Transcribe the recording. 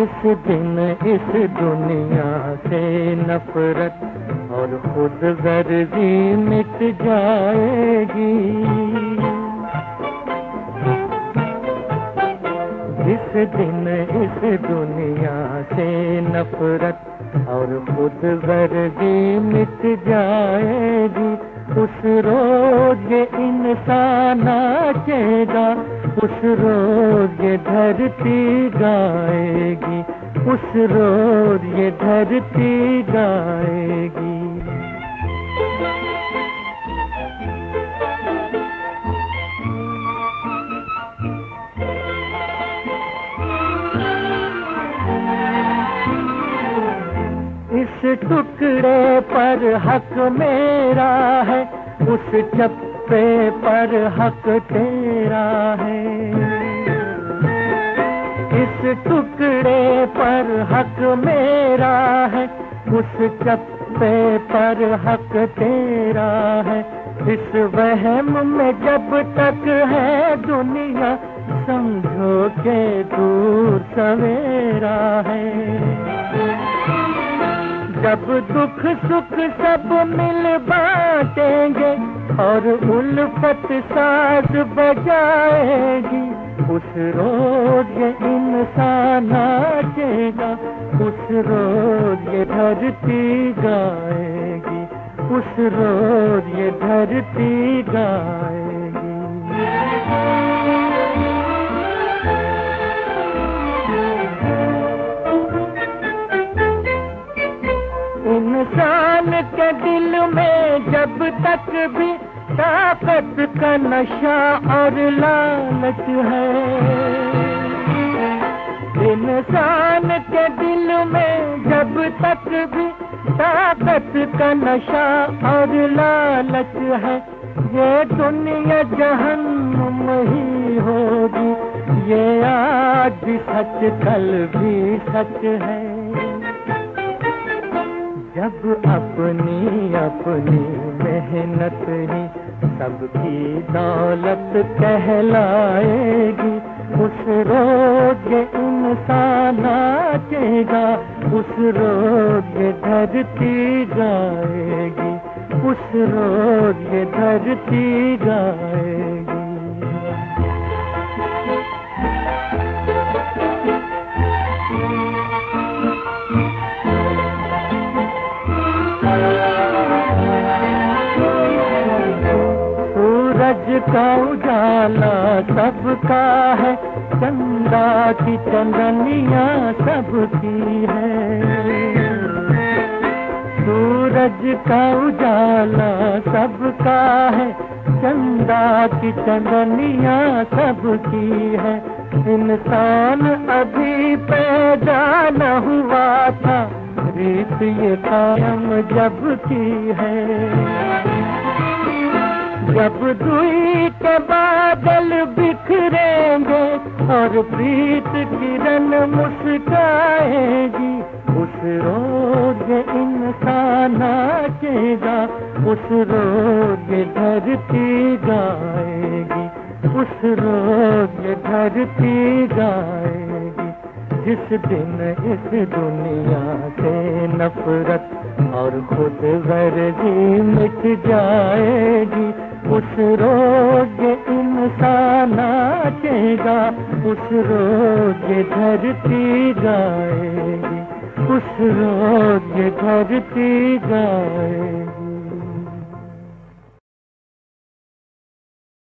जिस दिन इस दुनिया से नफरत और खुद गर्जी मिट जाएगी, जिस दिन इस दुनिया से नफरत और खुद गर्जी मिट जाएगी, उस रोज ये इंसान नाचेगा, उस रोज ये धरती गाएगी, उस रोज ये धरती गाएगी। इस टुकड़े पर हक मेरा है, उस चप्पे पर हक तेरा है। इस टुकड़े पर हक मेरा है, उस चप्पे पर हक तेरा है। इस वहम में जब तक है दुनिया, समझो के दूर सवेरा है। जब दुख सुख सब मिल बांटेंगे और उल्फत साज बजाएगी, उस रोज ये इंसान नाचेगा, उस रोज ये धरती गाएगी, उस रोज ये धरती गाएगी। इंसान के दिल में जब तक भी ताकत का नशा और लालच है, इंसान के दिल में जब तक भी ताकत का नशा और लालच है, ये दुनिया जहन्नुम ही होगी। ये आज सच कल भी सच है। जब अपनी अपनी मेहनत ही सबकी दौलत कहलाएगी, उस रोज ये इंसान नाचेगा, उस रोज ये धरती गाएगी, उस रोज ये धरती गाएगी। सूरज का उजाला सबका है, चंदा की चंदनिया सबकी है। सूरज का उजाला सबका है, चंदा की चंदनिया सबकी है। इंसान अभी पैदा न हुआ था, रीत ये कायम जब की है। जब दुई के बादल बिखरेंगे और प्रीत किरण मुस्काएगी, उस रोज ये इंसान नाचेगा, उस रोज ये धरती गाएगी, उस रोज ये धरती गाएगी। जिस दिन इस दुनिया से नफरत और खुद गर्जी मिट जाएगी, उस रोज ये इंसान नाचेगा, उस रोज ये धरती गाएगी, उस रोज ये धरती गाएगी।